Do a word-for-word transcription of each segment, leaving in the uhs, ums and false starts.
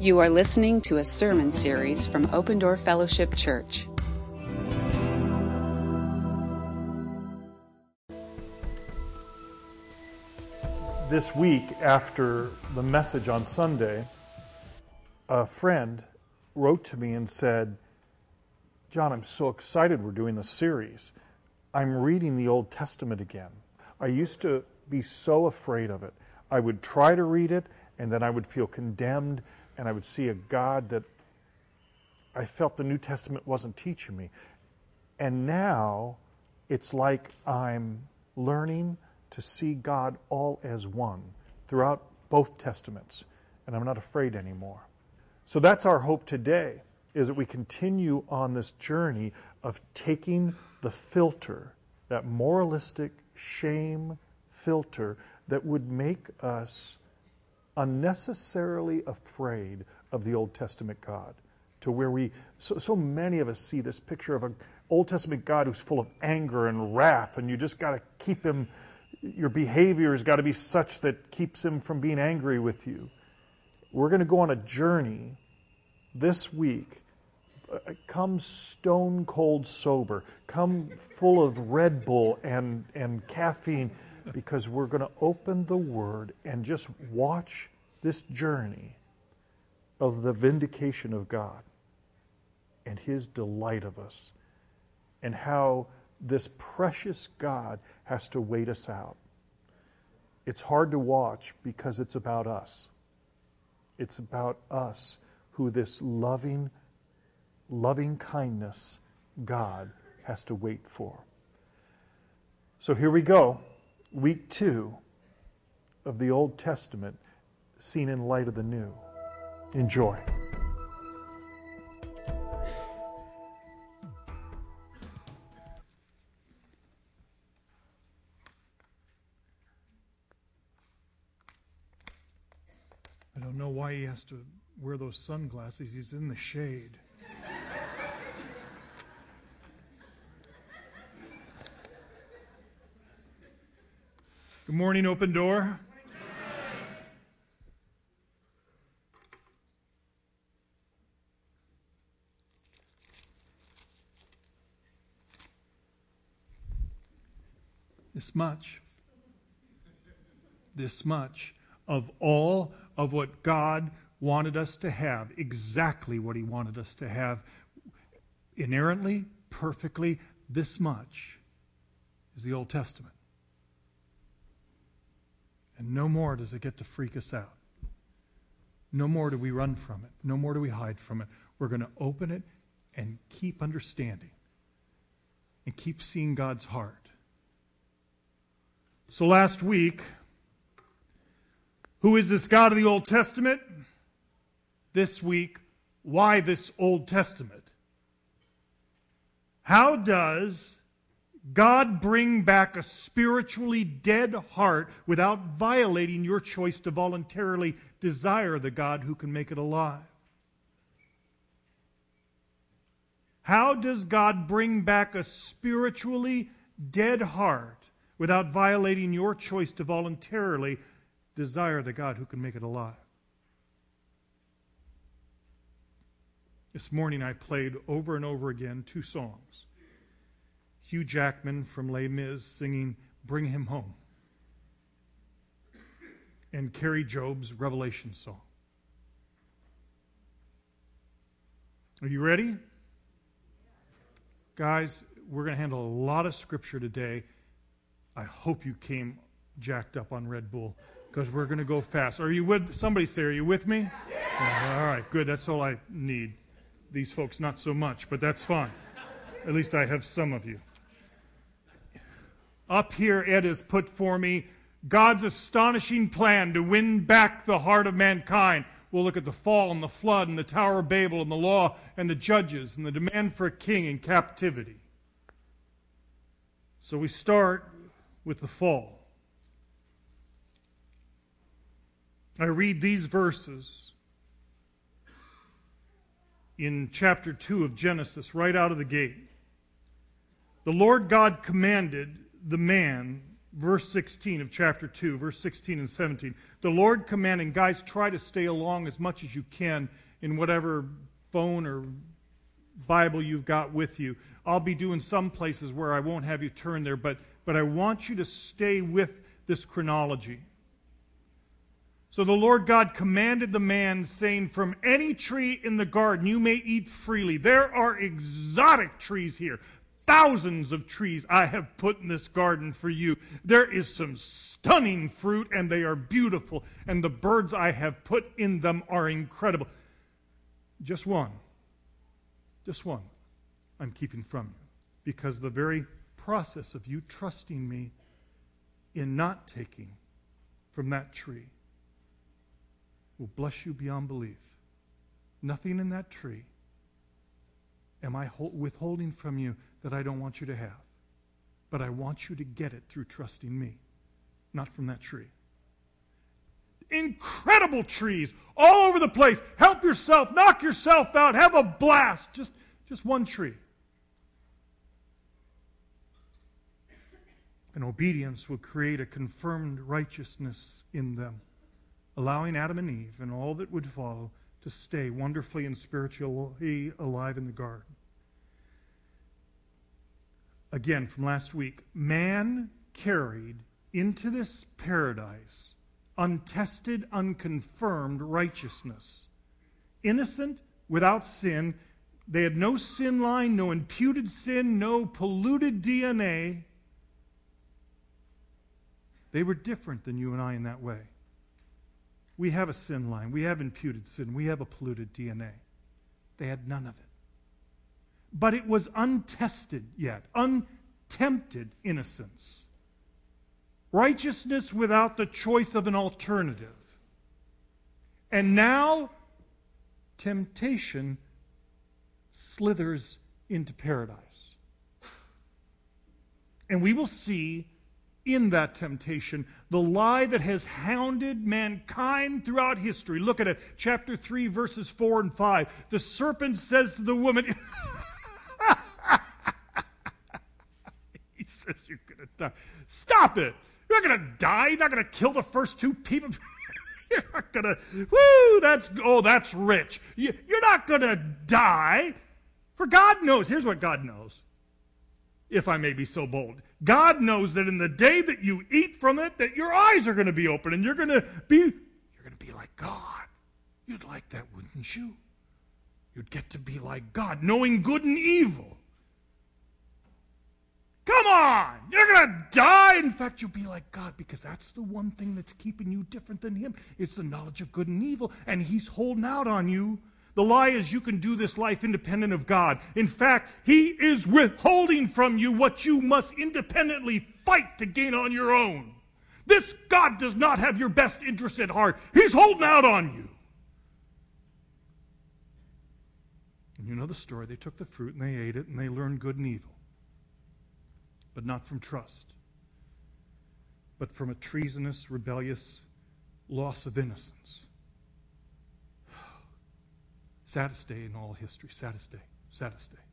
You are listening to a sermon series from Open Door Fellowship Church. This week, after the message on Sunday, a friend wrote to me and said, "John, I'm so excited we're doing this series. I'm reading the Old Testament again. I used to be so afraid of it. I would try to read it, and then I would feel condemned, and I would see a God that I felt the New Testament wasn't teaching me. And now it's like I'm learning to see God all as one throughout both Testaments, and I'm not afraid anymore." So that's our hope today, is that we continue on this journey of taking the filter, that moralistic shame filter that would make us unnecessarily afraid of the Old Testament God, to where we, so, so many of us see this picture of an Old Testament God who's full of anger and wrath, and you just got to keep him, your behavior has got to be such that keeps him from being angry with you. We're going to go on a journey this week. Come stone cold sober. Come full of Red Bull and, and caffeine, because we're going to open the Word and just watch this journey of the vindication of God and His delight of us, and how this precious God has to wait us out. It's hard to watch because it's about us. It's about us, who this loving, loving kindness God has to wait for. So here we go. Week two of the Old Testament seen in light of the New. Enjoy. I don't know why he has to wear those sunglasses. He's in the shade. Good morning, Open Door. This much, this much of all of what God wanted us to have, exactly what He wanted us to have, inerrantly, perfectly, this much is the Old Testament. And no more does it get to freak us out. No more do we run from it. No more do we hide from it. We're going to open it and keep understanding and keep seeing God's heart. So last week, who is this God of the Old Testament? This week, why this Old Testament? How does God bring back a spiritually dead heart without violating your choice to voluntarily desire the God who can make it alive? How does God bring back a spiritually dead heart without violating your choice to voluntarily desire the God who can make it alive? This morning I played over and over again two songs. Hugh Jackman from Les Mis singing "Bring Him Home," and Carrie Job's Revelation song. Are you ready? Guys, we're going to handle a lot of scripture today. I hope you came jacked up on Red Bull, because we're going to go fast. Are you with, somebody say, are you with me? Yeah. All right, good. That's all I need. These folks, not so much, but that's fine. At least I have some of you. Up here, Ed has put for me God's astonishing plan to win back the heart of mankind. We'll look at the fall and the flood and the Tower of Babel and the law and the judges and the demand for a king in captivity. So we start with the fall. I read these verses in chapter two of Genesis, right out of the gate. The Lord God commanded the man, verse sixteen of chapter two, verse sixteen and seventeen. The Lord commanding, guys, try to stay along as much as you can in whatever phone or Bible you've got with you. I'll be doing some places where I won't have you turn there, but, but I want you to stay with this chronology. So the Lord God commanded the man, saying, from any tree in the garden you may eat freely. There are exotic trees here. Thousands of trees I have put in this garden for you. There is some stunning fruit, and they are beautiful. And the birds I have put in them are incredible. Just one. Just one I'm keeping from you. Because the very process of you trusting me in not taking from that tree will bless you beyond belief. Nothing in that tree am I withholding from you that I don't want you to have. But I want you to get it through trusting me, not from that tree. Incredible trees all over the place. Help yourself, knock yourself out, have a blast. Just, just one tree. And obedience will create a confirmed righteousness in them, allowing Adam and Eve and all that would follow to stay wonderfully and spiritually alive in the garden. Again, from last week, man carried into this paradise untested, unconfirmed righteousness. Innocent, without sin. They had no sin line, no imputed sin, no polluted D N A. They were different than you and I in that way. We have a sin line. We have imputed sin. We have a polluted D N A. They had none of it. But it was untested yet, untempted innocence. Righteousness without the choice of an alternative. And now, temptation slithers into paradise. And we will see in that temptation the lie that has hounded mankind throughout history. Look at it, chapter three, verses four and five. The serpent says to the woman, he says, you're going to die. Stop it. You're not going to die. You're not going to kill the first two people. You're not going to, whoo, that's, oh, that's rich. You, you're not going to die. For God knows, here's what God knows, if I may be so bold. God knows that in the day that you eat from it, that your eyes are going to be open and you're going to be, you're going to be like God. You'd like that, wouldn't you? You'd get to be like God, knowing good and evil. Come on! You're going to die. In fact, you'll be like God because that's the one thing that's keeping you different than Him. It's the knowledge of good and evil, and He's holding out on you. The lie is you can do this life independent of God. In fact, He is withholding from you what you must independently fight to gain on your own. This God does not have your best interest at heart. He's holding out on you. And you know the story. They took the fruit and they ate it and they learned good and evil. But not from trust, but from a treasonous, rebellious loss of innocence. Saddest day in all history. Saddest day. Saddest day.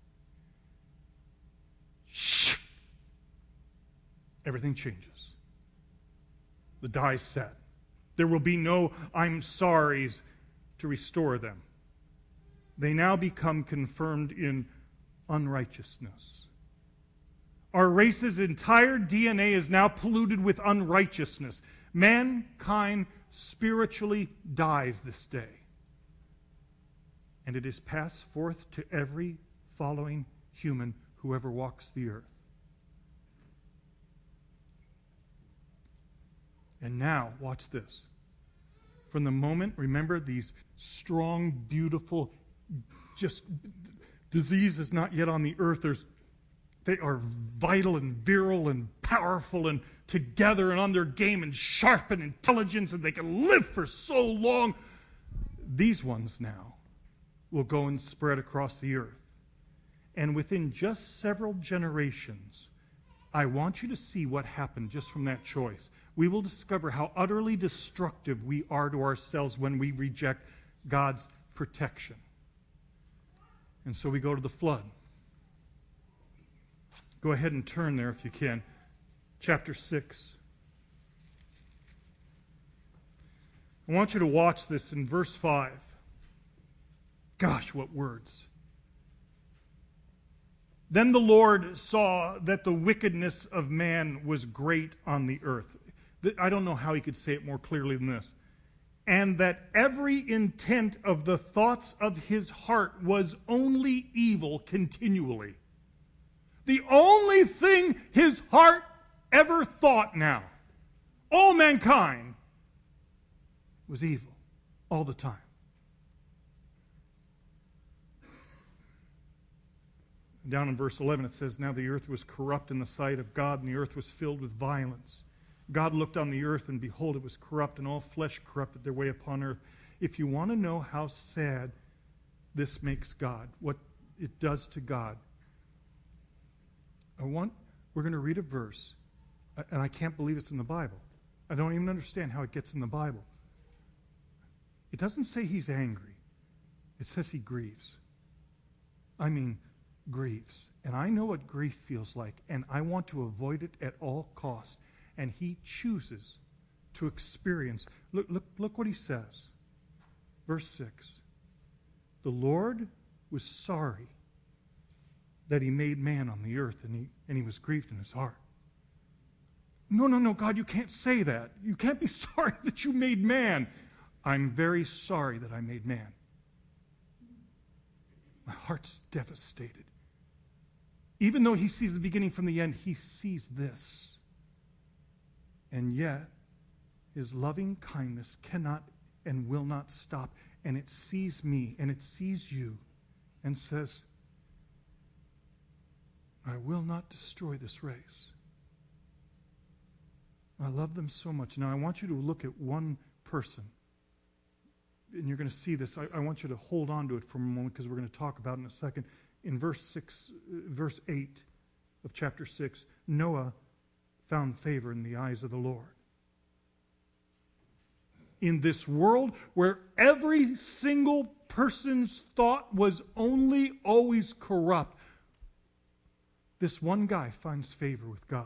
Shh. Everything changes. The die's set. There will be no I'm sorries to restore them. They now become confirmed in unrighteousness. Our race's entire D N A is now polluted with unrighteousness. Mankind spiritually dies this day. And it is passed forth to every following human who ever walks the earth. And now, watch this. From the moment, remember these strong, beautiful, just disease is not yet on the earth. There's They are vital and virile and powerful and together and on their game and sharp and intelligent, and they can live for so long. These ones now will go and spread across the earth. And within just several generations, I want you to see what happened just from that choice. We will discover how utterly destructive we are to ourselves when we reject God's protection. And so we go to the flood. Go ahead and turn there if you can. Chapter six. I want you to watch this in verse five. Gosh, what words. Then the Lord saw that the wickedness of man was great on the earth. I don't know how he could say it more clearly than this. And that every intent of the thoughts of his heart was only evil continually. The only thing his heart ever thought now, all mankind, was evil all the time. Down in verse eleven it says, now the earth was corrupt in the sight of God, and the earth was filled with violence. God looked on the earth, and behold, it was corrupt, and all flesh corrupted their way upon earth. If you want to know how sad this makes God, what it does to God, I want, we're going to read a verse, and I can't believe it's in the Bible. I don't even understand how it gets in the Bible. It doesn't say he's angry. It says he grieves. I mean, grieves. And I know what grief feels like, and I want to avoid it at all costs. And he chooses to experience. Look, look, look what he says. Verse six. The Lord was sorry that he made man on the earth, and he, and he was grieved in his heart. No, no, no, God, you can't say that. You can't be sorry that you made man. I'm very sorry that I made man. My heart's devastated. Even though he sees the beginning from the end, he sees this. And yet, his loving kindness cannot and will not stop. And it sees me and it sees you and says, I will not destroy this race. I love them so much. Now, I want you to look at one person. And you're going to see this. I, I want you to hold on to it for a moment because we're going to talk about it in a second. In verse six, verse eight of chapter six, Noah found favor in the eyes of the Lord. In this world where every single person's thought was only always corrupt, this one guy finds favor with God.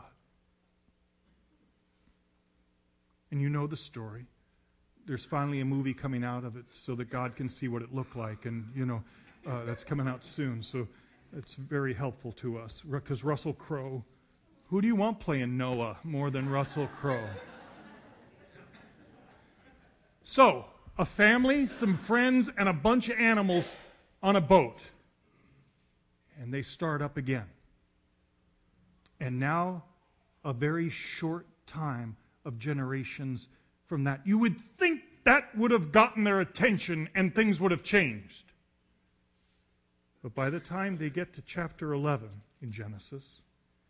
And you know the story. There's finally a movie coming out of it so that God can see what it looked like. And, you know, uh, that's coming out soon. So it's very helpful to us. Because Russell Crowe, who do you want playing Noah more than Russell Crowe? So, a family, some friends, and a bunch of animals on a boat. And they start up again. And now, a very short time of generations from that. You would think that would have gotten their attention and things would have changed. But by the time they get to chapter eleven in Genesis,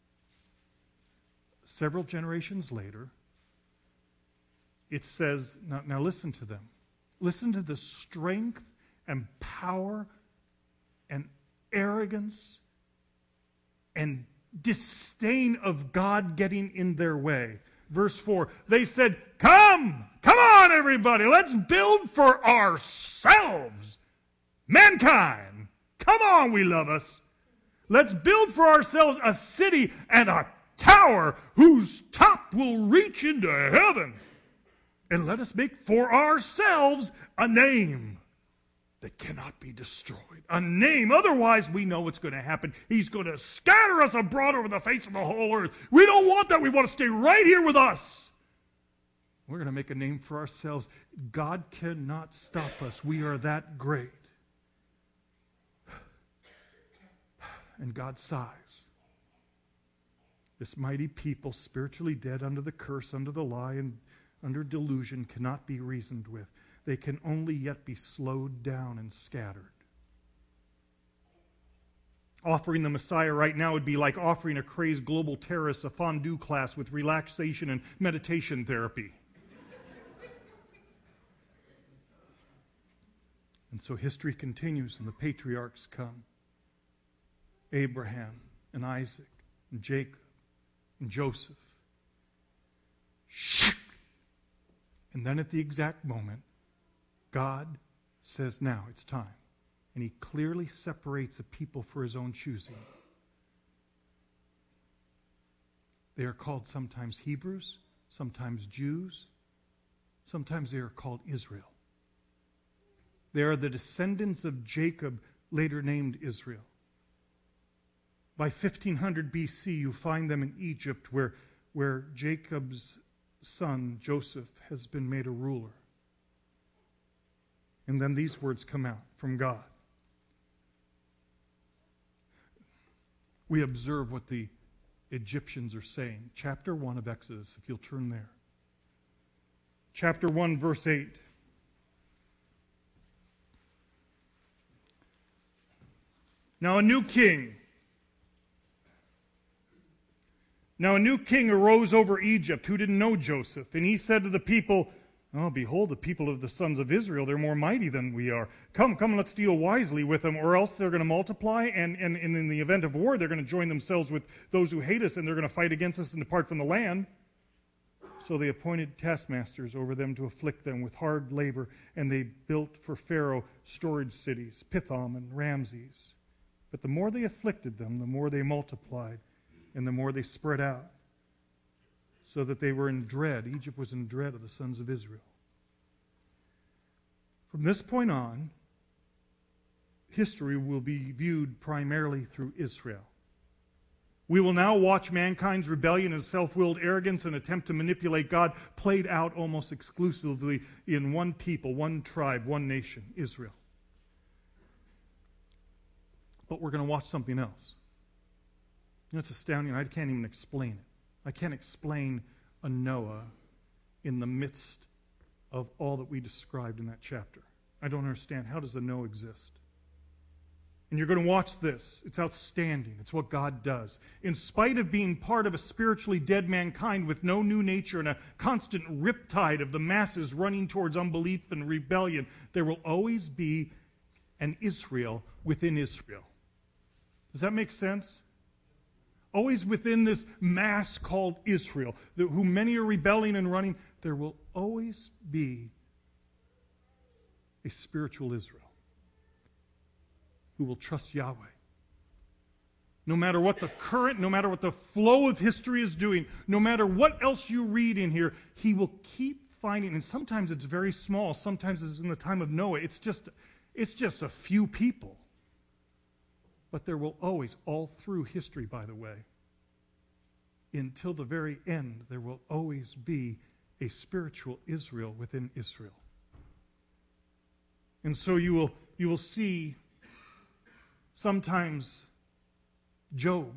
several generations later, it says, now, now listen to them. Listen to the strength and power and arrogance and disdain of God getting in their way. Verse four, they said, come, come on everybody, let's build for ourselves. Mankind, come on, we love us. Let's build for ourselves a city and a tower whose top will reach into heaven. And let us make for ourselves a name that cannot be destroyed. A name, otherwise we know what's going to happen. He's going to scatter us abroad over the face of the whole earth. We don't want that. We want to stay right here with us. We're going to make a name for ourselves. God cannot stop us. We are that great. And God sighs. This mighty people, spiritually dead under the curse, under the lie, and under delusion, cannot be reasoned with. They can only yet be slowed down and scattered. Offering the Messiah right now would be like offering a crazed global terrorist a fondue class with relaxation and meditation therapy. And so history continues and the patriarchs come. Abraham and Isaac and Jacob and Joseph. And then at the exact moment, God says, now it's time. And he clearly separates a people for his own choosing. They are called sometimes Hebrews, sometimes Jews, Sometimes they are called Israel. They are the descendants of Jacob, later named Israel. By fifteen hundred B C, you find them in Egypt, where, where Jacob's son, Joseph, has been made a ruler. And then these words come out from God. We observe what the Egyptians are saying. Chapter one of Exodus, if you'll turn there. Chapter one, verse eight. Now a new king. Now a new king arose over Egypt who didn't know Joseph. And he said to the people, oh, behold, the people of the sons of Israel, they're more mighty than we are. Come, come, let's deal wisely with them, or else they're going to multiply, and, and, and in the event of war, they're going to join themselves with those who hate us, and they're going to fight against us and depart from the land. So they appointed taskmasters over them to afflict them with hard labor, and they built for Pharaoh storage cities, Pithom and Ramses. But the more they afflicted them, the more they multiplied, and the more they spread out, so that they were in dread. Egypt was in dread of the sons of Israel. From this point on, history will be viewed primarily through Israel. We will now watch mankind's rebellion and self-willed arrogance and attempt to manipulate God played out almost exclusively in one people, one tribe, one nation, Israel. But we're going to watch something else. You know, it's astounding. I can't even explain it. I can't explain a Noah in the midst of all that we described in that chapter. I don't understand. How does a Noah exist? And you're going to watch this. It's outstanding. It's what God does. In spite of being part of a spiritually dead mankind with no new nature and a constant riptide of the masses running towards unbelief and rebellion, there will always be an Israel within Israel. Does that make sense? Always within this mass called Israel, who many are rebelling and running, there will always be a spiritual Israel who will trust Yahweh. No matter what the current, no matter what the flow of history is doing, no matter what else you read in here, he will keep finding, and sometimes it's very small, sometimes it's in the time of Noah, it's just, it's just a few people. But there will always, all through history, by the way, until the very end, there will always be a spiritual Israel within Israel. And so you will, you will see sometimes Job,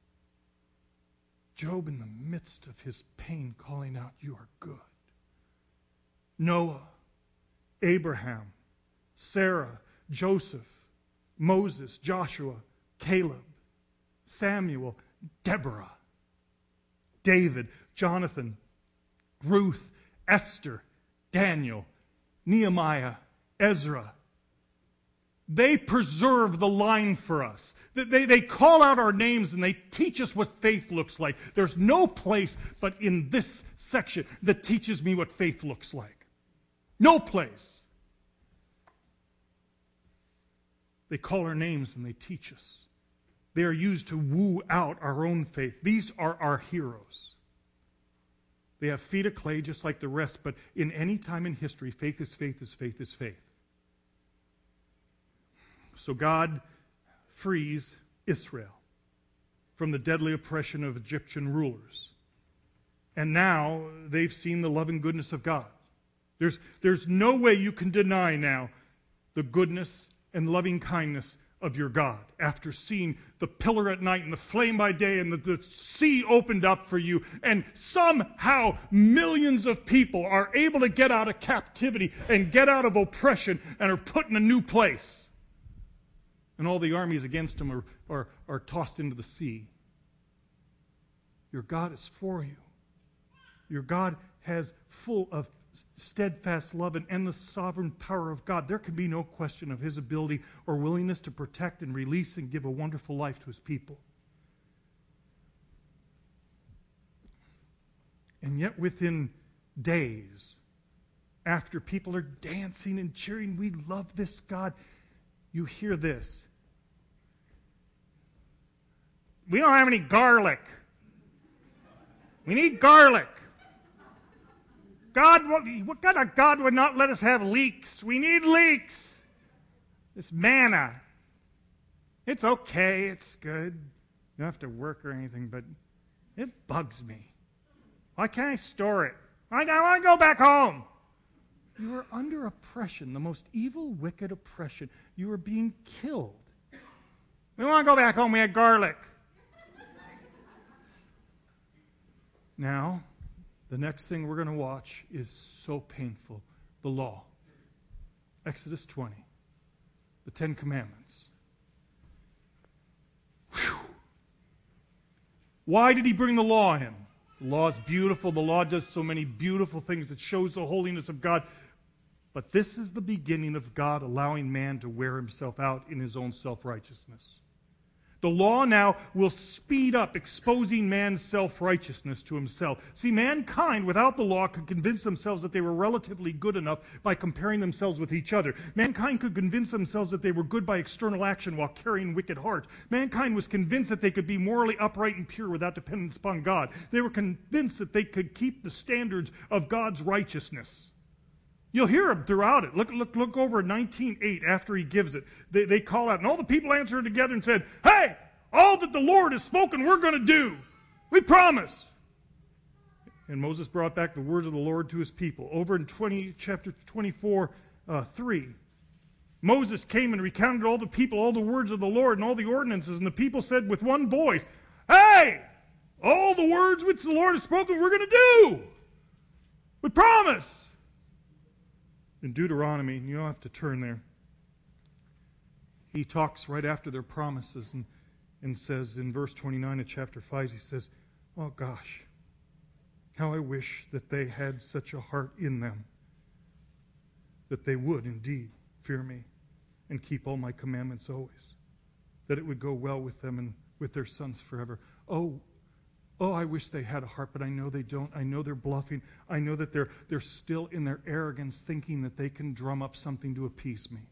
Job in the midst of his pain calling out, you are good. Noah, Abraham, Sarah, Joseph, Moses, Joshua, Caleb, Samuel, Deborah, David, Jonathan, Ruth, Esther, Daniel, Nehemiah, Ezra. They preserve the line for us. They, they call out our names and they teach us what faith looks like. There's no place but in this section that teaches me what faith looks like. No place. They call our names and they teach us. They are used to woo out our own faith. These are our heroes. They have feet of clay just like the rest, but in any time in history, faith is faith is faith is faith. So God frees Israel from the deadly oppression of Egyptian rulers. And now they've seen the love and goodness of God. There's, there's no way you can deny now the goodness and loving kindness of your God after seeing the pillar at night and the flame by day and the, the sea opened up for you, and somehow millions of people are able to get out of captivity and get out of oppression and are put in a new place. And all the armies against them are, are, are tossed into the sea. Your God is for you. Your God has full of steadfast love and endless sovereign power of God. There can be no question of his ability or willingness to protect and release and give a wonderful life to his people. And yet within days, after people are dancing and cheering, we love this God, you hear this. We don't have any garlic. We need garlic. God, what kind of God would not let us have leeks? We need leeks. This manna. It's okay. It's good. You don't have to work or anything, but it bugs me. Why can't I store it? I, I want to go back home. You are under oppression, the most evil, wicked oppression. You are being killed. We want to go back home. We had garlic. Now, the next thing we're going to watch is so painful. The law. Exodus twenty. The Ten Commandments. Whew. Why did he bring the law in? The law is beautiful. The law does so many beautiful things. It shows the holiness of God. But this is the beginning of God allowing man to wear himself out in his own self-righteousness. The law now will speed up exposing man's self-righteousness to himself. See, mankind without the law could convince themselves that they were relatively good enough by comparing themselves with each other. Mankind could convince themselves that they were good by external action while carrying wicked heart. Mankind was convinced that they could be morally upright and pure without dependence upon God. They were convinced that they could keep the standards of God's righteousness. You'll hear him throughout it. Look, look, look over at nineteen eight after he gives it. They, they call out, and all the people answered together and said, "Hey, all that the Lord has spoken, we're going to do. We promise." And Moses brought back the words of the Lord to his people. Over in twenty, chapter twenty-four, uh, three, Moses came and recounted all the people, all the words of the Lord and all the ordinances, and the people said with one voice, "Hey, all the words which the Lord has spoken, we're going to do. We promise." In Deuteronomy, you don't have to turn there, he talks right after their promises and, and says in verse twenty-nine of chapter five, he says, "Oh gosh, how I wish that they had such a heart in them, that they would indeed fear me and keep all my commandments always, that it would go well with them and with their sons forever." Oh, Oh, I wish they had a heart, but I know they don't. I know they're bluffing. I know that they're, they're still in their arrogance thinking that they can drum up something to appease me.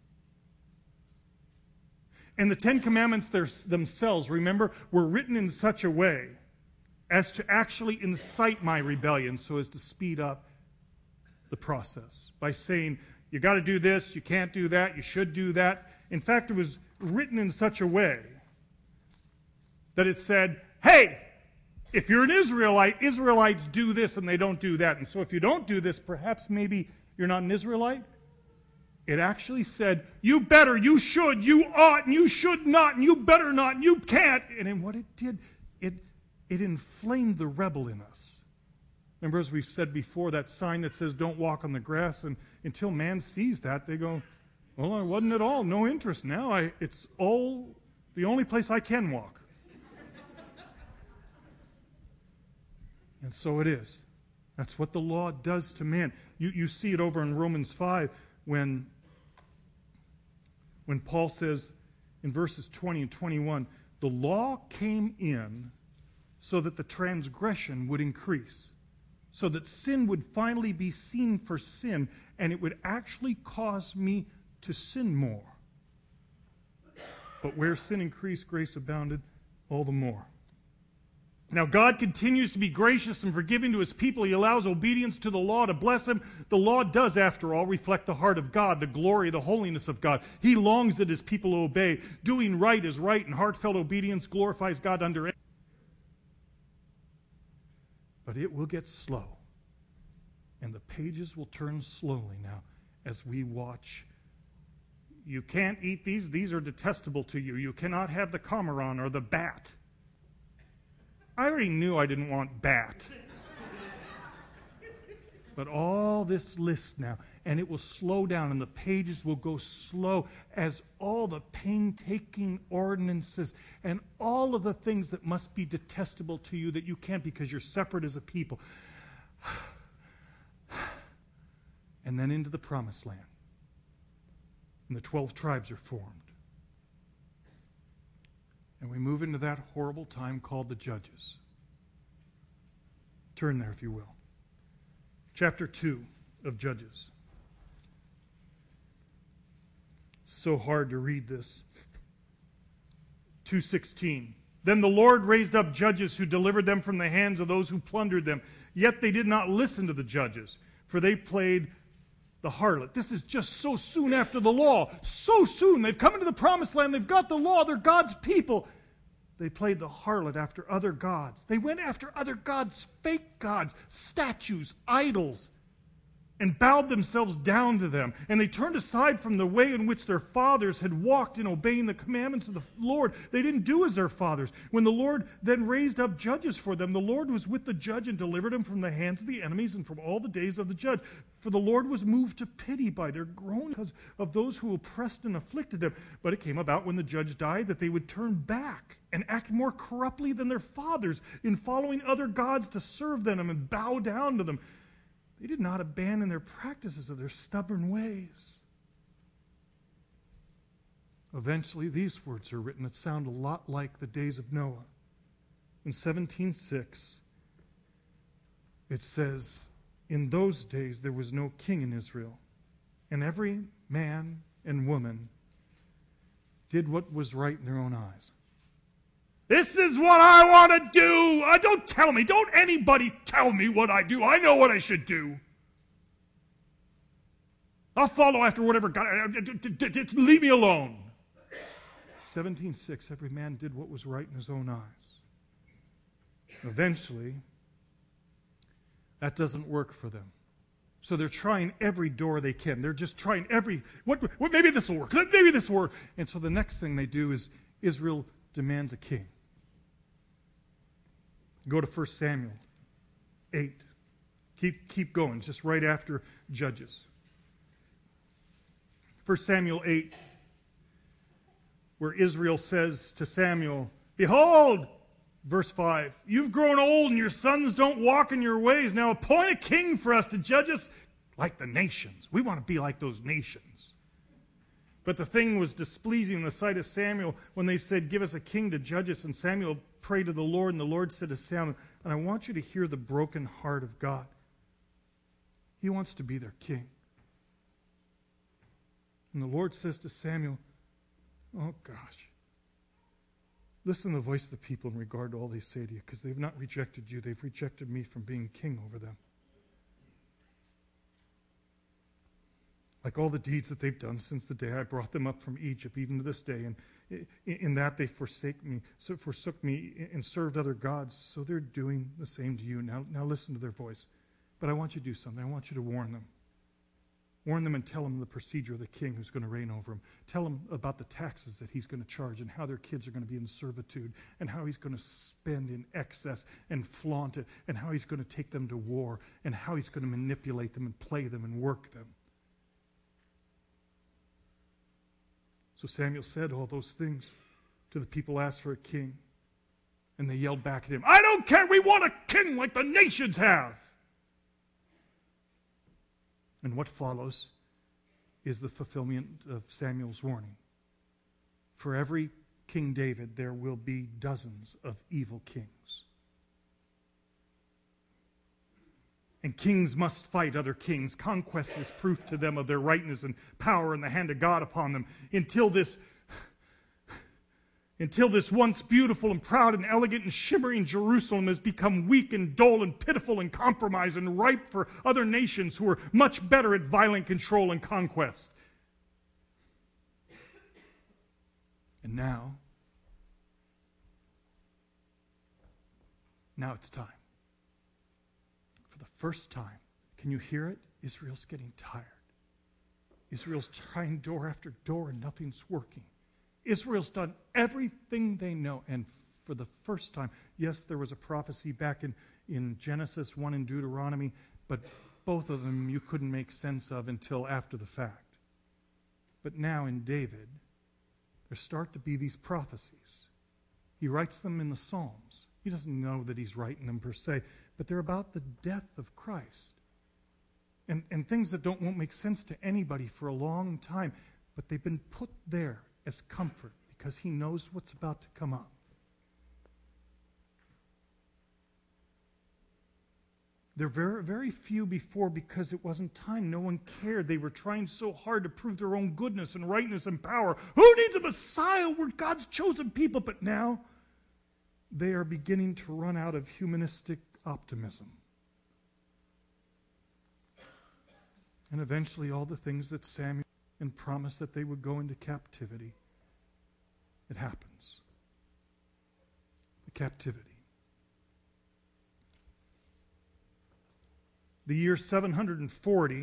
And the Ten Commandments themselves, remember, were written in such a way as to actually incite my rebellion so as to speed up the process by saying, you got to do this, you can't do that, you should do that. In fact, it was written in such a way that it said, hey, if you're an Israelite, Israelites do this and they don't do that. And so if you don't do this, perhaps maybe you're not an Israelite. It actually said, you better, you should, you ought, and you should not, and you better not, and you can't. And in what it did, it, it inflamed the rebel in us. Remember, as we've said before, that sign that says, don't walk on the grass, and until man sees that, they go, well, I wasn't at all, no interest. Now I, it's all the only place I can walk. And so it is. That's what the law does to man. You, you see it over in Romans five when, when Paul says in verses twenty and twenty-one, the law came in so that the transgression would increase, so that sin would finally be seen for sin, and it would actually cause me to sin more. But where sin increased, grace abounded all the more. Now, God continues to be gracious and forgiving to his people. He allows obedience to the law to bless them. The law does, after all, reflect the heart of God, the glory, the holiness of God. He longs that his people obey. Doing right is right, and heartfelt obedience glorifies God under it. But it will get slow, and the pages will turn slowly now as we watch. You can't eat these. These are detestable to you. You cannot have the cormorant or the bat. I already knew I didn't want bat. But all this list now, and it will slow down, and the pages will go slow as all the painstaking ordinances and all of the things that must be detestable to you that you can't because you're separate as a people. And then into the promised land. And the twelve tribes are formed. And we move into that horrible time called the Judges. Turn there, if you will. Chapter two of Judges. So hard to read this. two sixteen. Then the Lord raised up judges who delivered them from the hands of those who plundered them. Yet they did not listen to the judges. for they played the harlot. This is just so soon after the law. So soon. They've come into the promised land. They've got the law. They're God's people. They played the harlot after other gods. They went after other gods, fake gods, statues, idols, and bowed themselves down to them. And they turned aside from the way in which their fathers had walked in obeying the commandments of the Lord. They didn't do as their fathers. When the Lord then raised up judges for them, the Lord was with the judge and delivered him from the hands of the enemies and from all the days of the judge. For the Lord was moved to pity by their groaning because of those who oppressed and afflicted them. But it came about when the judge died that they would turn back and act more corruptly than their fathers in following other gods to serve them and bow down to them. They did not abandon their practices of their stubborn ways. Eventually, these words are written that sound a lot like the days of Noah. In seventeen six, it says, "In those days there was no king in Israel, and every man and woman did what was right in their own eyes." This is what I want to do. Uh, don't tell me. Don't anybody tell me what I do. I know what I should do. I'll follow after whatever God. Just leave me alone. seventeen six, every man did what was right in his own eyes. Eventually, that doesn't work for them. So they're trying every door they can. They're just trying every, what, what maybe this will work. Maybe this will work. And so the next thing they do is Israel demands a king. Go to First Samuel eight. Keep, keep going, just right after Judges. First Samuel eight, where Israel says to Samuel, "Behold," verse five, "you've grown old and your sons don't walk in your ways. Now appoint a king for us to judge us like the nations." We want to be like those nations. But the thing was displeasing in the sight of Samuel when they said, "Give us a king to judge us." And Samuel prayed to the Lord, and the Lord said to Samuel, and I want you to hear the broken heart of God. He wants to be their king. And the Lord says to Samuel, oh gosh, listen to the voice of the people in regard to all they say to you, because they've not rejected you, they've rejected me from being king over them. Like all the deeds that they've done since the day I brought them up from Egypt, even to this day, and in that they forsake me, so forsook me and served other gods, so they're doing the same to you. Now, now listen to their voice. But I want you to do something. I want you to warn them. Warn them and tell them the procedure of the king who's going to reign over them. Tell them about the taxes that he's going to charge and how their kids are going to be in servitude and how he's going to spend in excess and flaunt it and how he's going to take them to war and how he's going to manipulate them and play them and work them. So Samuel said all those things to the people, asked for a king. And they yelled back at him, I don't care, we want a king like the nations have. And what follows is the fulfillment of Samuel's warning. For every King David, there will be dozens of evil kings. And kings must fight other kings. Conquest is proof to them of their rightness and power and the hand of God upon them. Until this, until this once beautiful and proud and elegant and shimmering Jerusalem has become weak and dull and pitiful and compromised and ripe for other nations who are much better at violent control and conquest. And now, now it's time. The first time, can you hear it? Israel's getting tired. Israel's trying door after door and nothing's working. Israel's done everything they know, and for the first time, yes, there was a prophecy back in, in Genesis, one in Deuteronomy, but both of them you couldn't make sense of until after the fact. But now in David, there start to be these prophecies. He writes them in the Psalms. He doesn't know that he's writing them per se, but they're about the death of Christ. And, and things that don't won't make sense to anybody for a long time, but they've been put there as comfort because he knows what's about to come up. There are very, very few before because it wasn't time. No one cared. They were trying so hard to prove their own goodness and rightness and power. Who needs a Messiah? We're God's chosen people. But now they are beginning to run out of humanistic optimism. And eventually all the things that Samuel and promised that they would go into captivity, it happens. The captivity. The year seven hundred forty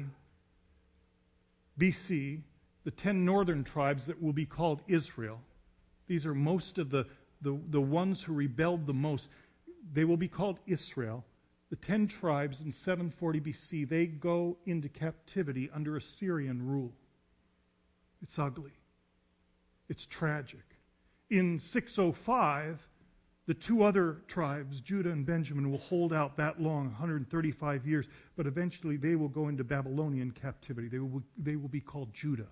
B C, the ten northern tribes that will be called Israel, these are most of the, the, the ones who rebelled the most. They will be called Israel. The ten tribes in seven forty B C, they go into captivity under Assyrian rule. It's ugly. It's tragic. In six oh five, the two other tribes, Judah and Benjamin, will hold out that long, one hundred thirty-five years, but eventually they will go into Babylonian captivity. They will, they will be called Judah.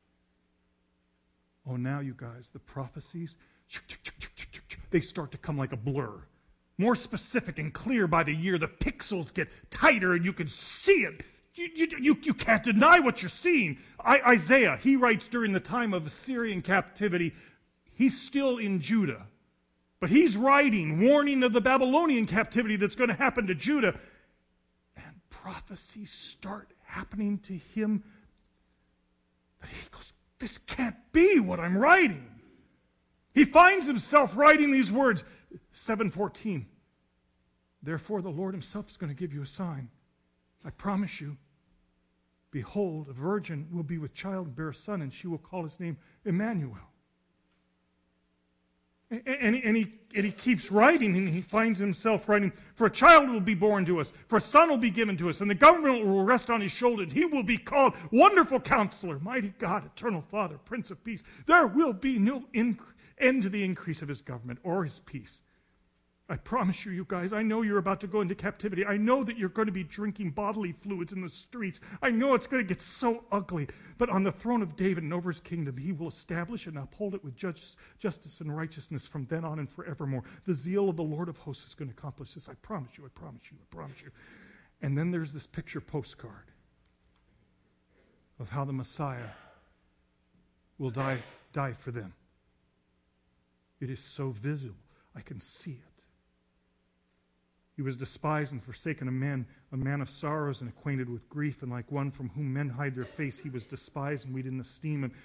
Oh, now you guys, the prophecies, they start to come like a blur. More specific and clear by the year. The pixels get tighter and you can see it. You, you, you, you can't deny what you're seeing. I, Isaiah, he writes during the time of Assyrian captivity, he's still in Judah. But he's writing, warning of the Babylonian captivity that's going to happen to Judah. And prophecies start happening to him. But he goes, this can't be what I'm writing. He finds himself writing these words. seven fourteen. Therefore the Lord himself is going to give you a sign. I promise you. Behold, a virgin will be with child and bear a son, and she will call his name Emmanuel. And, and, and, he, and he keeps writing, and he finds himself writing, for a child will be born to us, for a son will be given to us, and the government will rest on his shoulders. He will be called Wonderful Counselor, Mighty God, Eternal Father, Prince of Peace. There will be no inc- end to the increase of his government or his peace. I promise you, you guys, I know you're about to go into captivity. I know that you're going to be drinking bodily fluids in the streets. I know it's going to get so ugly. But on the throne of David and over his kingdom, he will establish and uphold it with justice, justice and righteousness from then on and forevermore. The zeal of the Lord of hosts is going to accomplish this. I promise you, I promise you, I promise you. And then there's this picture postcard of how the Messiah will die, die for them. It is so visible. I can see it. He was despised and forsaken of men, a man of sorrows and acquainted with grief, and like one from whom men hide their face, he was despised and we didn't esteem him.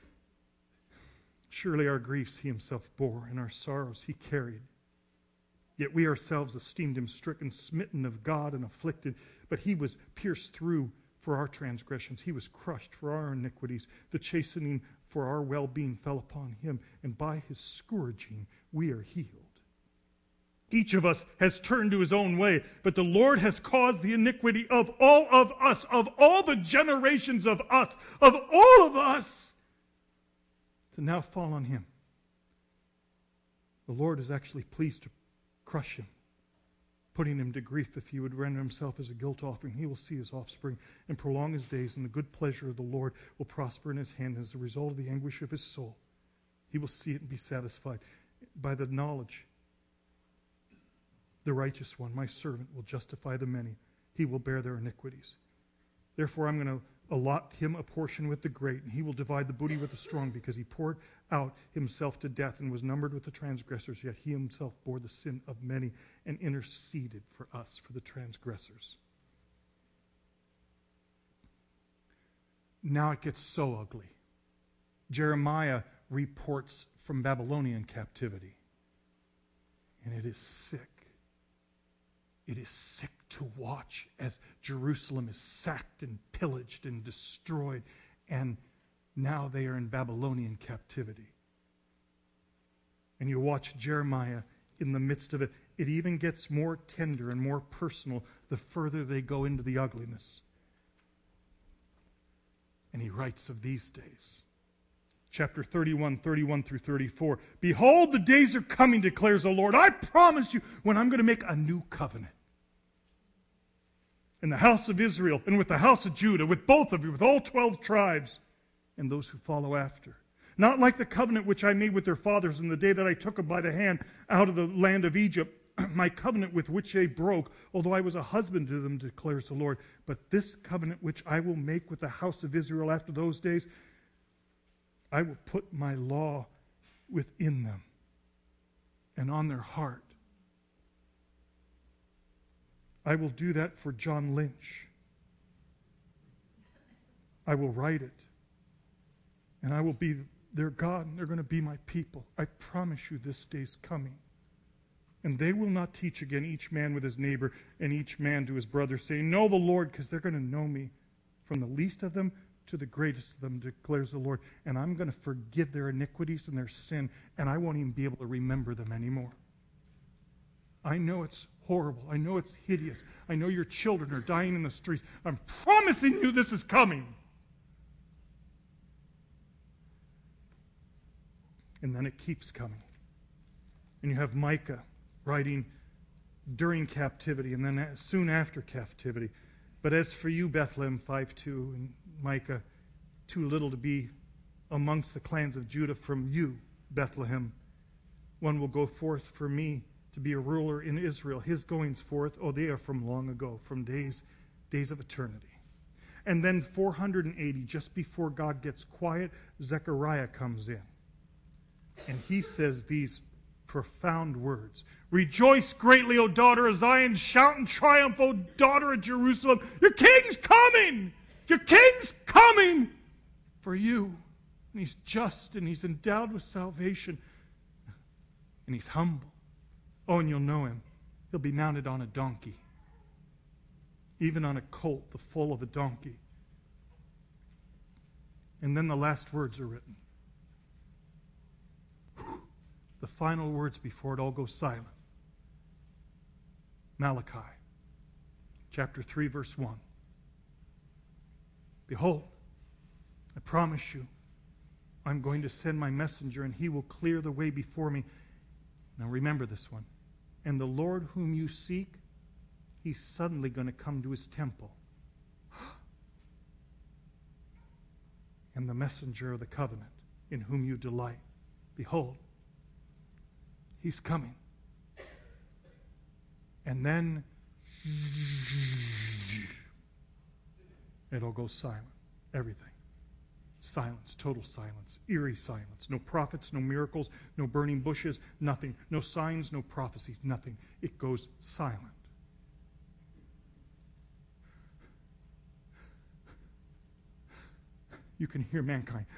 Surely our griefs he himself bore, and our sorrows he carried. Yet we ourselves esteemed him stricken, smitten of God, and afflicted. But he was pierced through for our transgressions. He was crushed for our iniquities. The chastening for our well-being fell upon him, and by his scourging we are healed. Each of us has turned to his own way, but the Lord has caused the iniquity of all of us, of all the generations of us, of all of us, to now fall on him. The Lord is actually pleased to crush him, putting him to grief. If he would render himself as a guilt offering, he will see his offspring and prolong his days, and the good pleasure of the Lord will prosper in his hand as a result of the anguish of his soul. He will see it and be satisfied by the knowledge. The righteous one, my servant, will justify the many. He will bear their iniquities. Therefore, I'm going to allot him a portion with the great, and he will divide the booty with the strong, because he poured out himself to death and was numbered with the transgressors, yet he himself bore the sin of many and interceded for us, for the transgressors. Now it gets so ugly. Jeremiah reports from Babylonian captivity, and it is sick. It is sick to watch as Jerusalem is sacked and pillaged and destroyed, and now they are in Babylonian captivity. And you watch Jeremiah in the midst of it. It even gets more tender and more personal the further they go into the ugliness. And he writes of these days. Chapter thirty-one, thirty-one through thirty-four. Behold, the days are coming, declares the Lord. I promise you, when I'm going to make a new covenant. In the house of Israel and with the house of Judah, with both of you, with all twelve tribes, and those who follow after. Not like the covenant which I made with their fathers in the day that I took them by the hand out of the land of Egypt, my covenant with which they broke, although I was a husband to them, declares the Lord. But this covenant which I will make with the house of Israel after those days, I will put my law within them and on their heart. I will do that for John Lynch. I will write it. And I will be their God, and they're going to be my people. I promise you this day's coming. And they will not teach again, each man with his neighbor, and each man to his brother, saying, know the Lord, because they're going to know me. From the least of them to the greatest of them, declares the Lord. And I'm going to forgive their iniquities and their sin, and I won't even be able to remember them anymore. I know it's horrible. I know it's hideous. I know your children are dying in the streets. I'm promising you this is coming. And then it keeps coming. And you have Micah writing during captivity and then soon after captivity. But as for you, Bethlehem, five two, and Micah, too little to be amongst the clans of Judah, from you, Bethlehem, one will go forth for me to be a ruler in Israel. His goings forth, oh, they are from long ago, from days, days of eternity. And then four hundred eighty, just before God gets quiet, Zechariah comes in. And he says these profound words. Rejoice greatly, O daughter of Zion. Shout in triumph, O daughter of Jerusalem. Your king's coming. Your king's coming for you. And he's just and he's endowed with salvation. And he's humble. Oh, and you'll know him. He'll be mounted on a donkey. Even on a colt, the foal of a donkey. And then the last words are written. The final words before it all goes silent. Malachi, chapter three, verse one. Behold, I promise you, I'm going to send my messenger, and he will clear the way before me. Now remember this one. And the Lord whom you seek, he's suddenly going to come to his temple. And the messenger of the covenant, in whom you delight, behold, he's coming. And then it all goes silent. Everything. Silence, total silence, eerie silence. No prophets, no miracles, no burning bushes, nothing. No signs, no prophecies, nothing. It goes silent. You can hear mankind.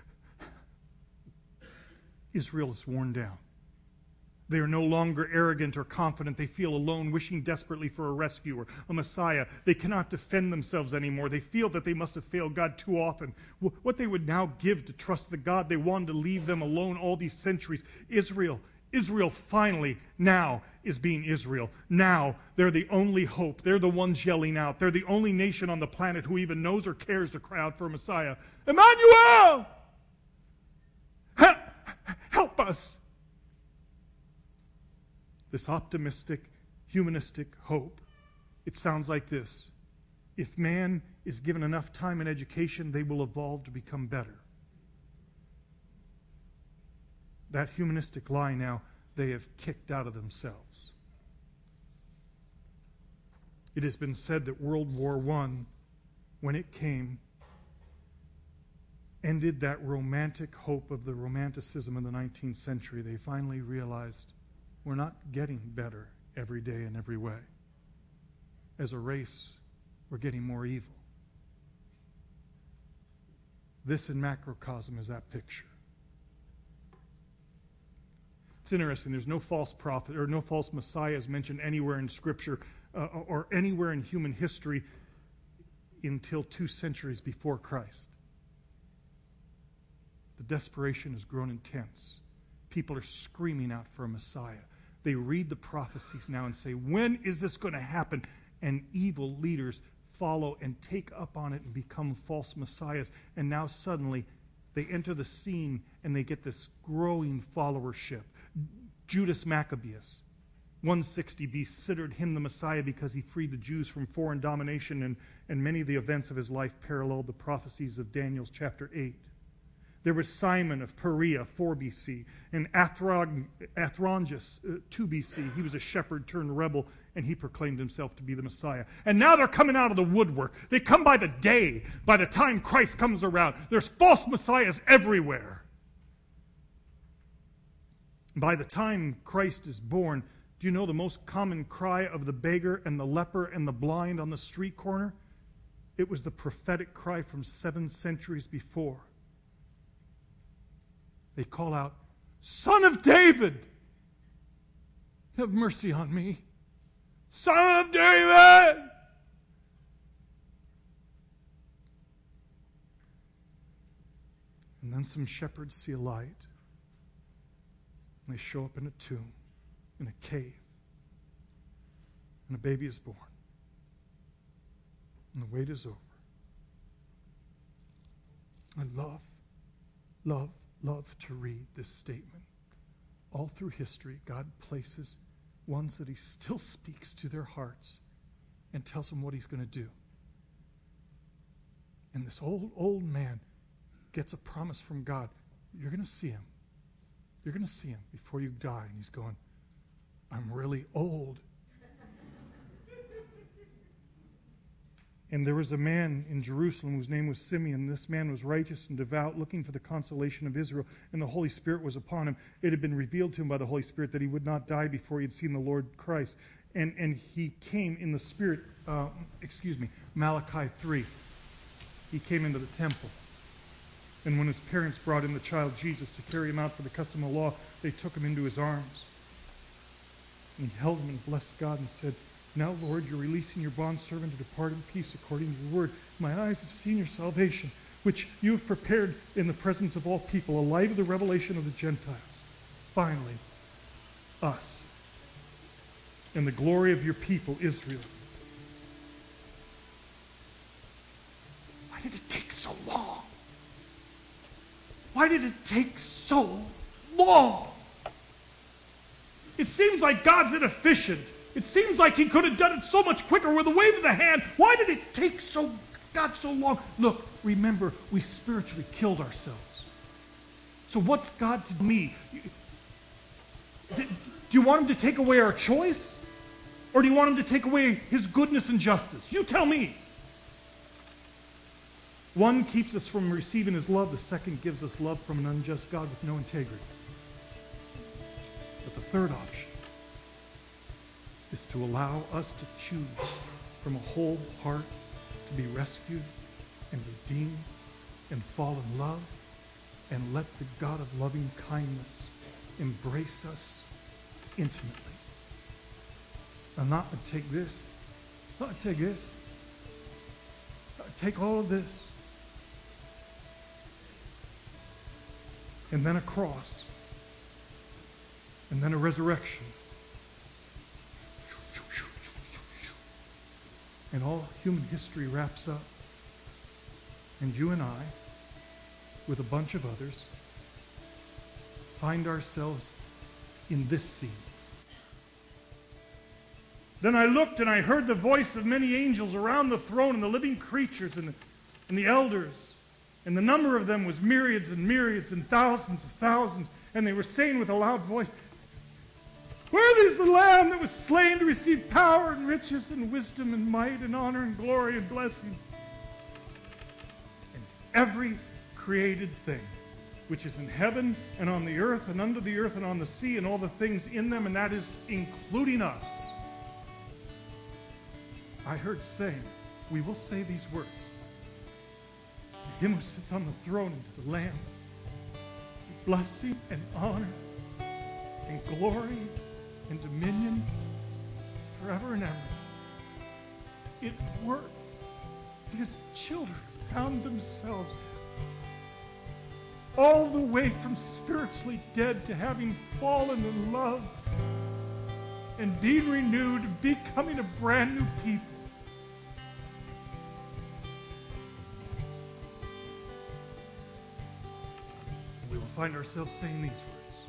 Israel is worn down. They are no longer arrogant or confident. They feel alone, wishing desperately for a rescuer, a Messiah. They cannot defend themselves anymore. They feel that they must have failed God too often. What they would now give to trust the God they wanted to leave them alone all these centuries. Israel, Israel finally now is being Israel. Now they're the only hope. They're the ones yelling out. They're the only nation on the planet who even knows or cares to cry out for a Messiah. Emmanuel! Help us! This optimistic, humanistic hope. It sounds like this. If man is given enough time and education, they will evolve to become better. That humanistic lie now, they have kicked out of themselves. It has been said that World War One, when it came, ended that romantic hope of the romanticism of the nineteenth century. They finally realized we're not getting better every day in every way. As a race, we're getting more evil. This in macrocosm is that picture. It's interesting. There's no false prophet or no false messiahs mentioned anywhere in Scripture uh, or anywhere in human history until two centuries before Christ. The desperation has grown intense. People are screaming out for a Messiah. They read the prophecies now and say, when is this going to happen? And evil leaders follow and take up on it and become false messiahs. And now suddenly they enter the scene and they get this growing followership. Judas Maccabeus, one sixty B C, considered him the Messiah because he freed the Jews from foreign domination, and, and many of the events of his life paralleled the prophecies of Daniel's chapter eight. There was Simon of Perea, four B C, and Athrog, Athronges, uh, two B C. He was a shepherd turned rebel, and he proclaimed himself to be the Messiah. And now they're coming out of the woodwork. They come by the day. By the time Christ comes around, there's false messiahs everywhere. By the time Christ is born, do you know the most common cry of the beggar and the leper and the blind on the street corner? It was the prophetic cry from seven centuries before. They call out, Son of David, have mercy on me. Son of David! And then some shepherds see a light. And they show up in a tomb, in a cave. And a baby is born. And the wait is over. I love, love, love to read this statement. All through history, God places ones that he still speaks to their hearts and tells them what he's going to do. And this old, old man gets a promise from God. You're going to see him. You're going to see him before you die. And he's going, I'm really old. And there was a man in Jerusalem whose name was Simeon. This man was righteous and devout, looking for the consolation of Israel, and the Holy Spirit was upon him. It had been revealed to him by the Holy Spirit that he would not die before he had seen the Lord Christ. And, and he came in the Spirit, uh, excuse me, Malachi three. He came into the temple. And when his parents brought in the child Jesus to carry him out for the custom of the law, they took him into his arms. And he held him and blessed God and said, Now, Lord, you're releasing your bondservant to depart in peace according to your word. My eyes have seen your salvation, which you have prepared in the presence of all people, a light of the revelation of the Gentiles. Finally, us, and the glory of your people, Israel. Why did it take so long? Why did it take so long? It seems like God's inefficient. It seems like he could have done it so much quicker with a wave of the hand. Why did it take so God so long? Look, remember, we spiritually killed ourselves. So what's God to me? Do you want him to take away our choice? Or do you want him to take away his goodness and justice? You tell me. One keeps us from receiving his love. The second gives us love from an unjust God with no integrity. But the third option is to allow us to choose from a whole heart to be rescued and redeemed and fall in love and let the God of loving kindness embrace us intimately. I'm not going to take this. I'm not going to take this. I'm going to take all of this. And then a cross. And then a resurrection. And all human history wraps up. And you and I, with a bunch of others, find ourselves in this scene. Then I looked and I heard the voice of many angels around the throne and the living creatures and the, and the elders. And the number of them was myriads and myriads and thousands of thousands. And they were saying with a loud voice, Worthy is the Lamb that was slain to receive power and riches and wisdom and might and honor and glory and blessing. And every created thing which is in heaven and on the earth and under the earth and on the sea and all the things in them, and that is including us. I heard saying, we will say these words. To him who sits on the throne and to the Lamb, blessing and honor and glory and dominion forever and ever. It worked. His children found themselves all the way from spiritually dead to having fallen in love and being renewed and becoming a brand new people. We will find ourselves saying these words.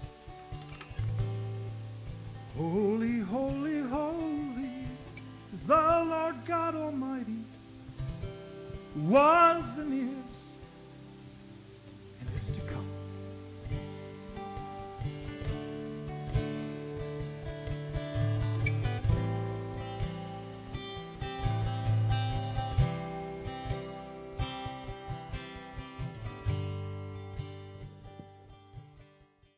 Holy, holy, holy is the Lord God Almighty, who was and is and is to come.